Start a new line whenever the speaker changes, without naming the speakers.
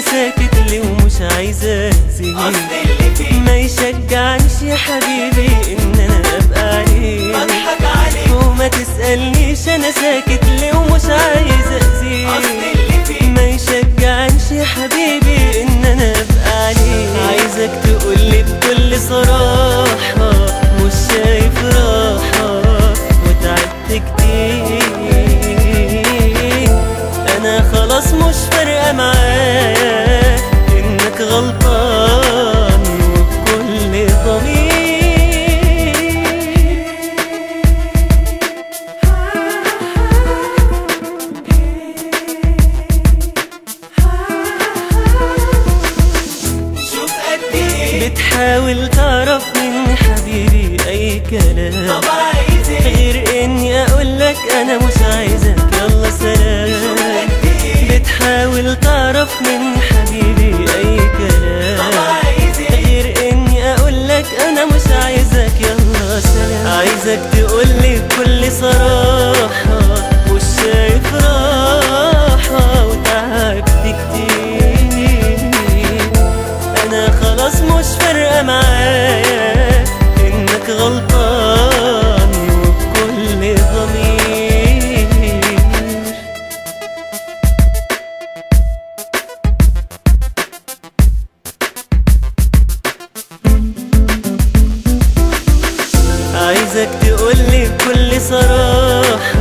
انا ساكت ليه ومش عايزة ازيد. ما يشجعنيش يا حبيبي ان انا ابقى عليك،
اضحك عليك
وما تسألنيش انا ساكت ليه ومش عايزة ازيد. ما يشجعنيش يا حبيبي ان انا ابقى عليك. عايزك تقولي بكل صراحة مش شايف راحة وتعبت كتير. انا خلاص مش فارقة معايا انك غلطان وبكل ضمير.
شوف قد ايه
بتحاول تعرف مني حبيبي اي كلام،
طب عايز ايه
غير اني اقولك انا مش عايزك يلا سلام. بتحاول تعرف مني حبيبي اي كلام،
طب عايز ايه
غير اني اقولك انا مش عايزك يلا سلام. عايزك تقولي بكل صراحة مش شايف راحة وتعبت كتير. انا خلاص مش فارقة معايا انك غلطان وبكل ضمير. عايزك تقولي بكل صراحة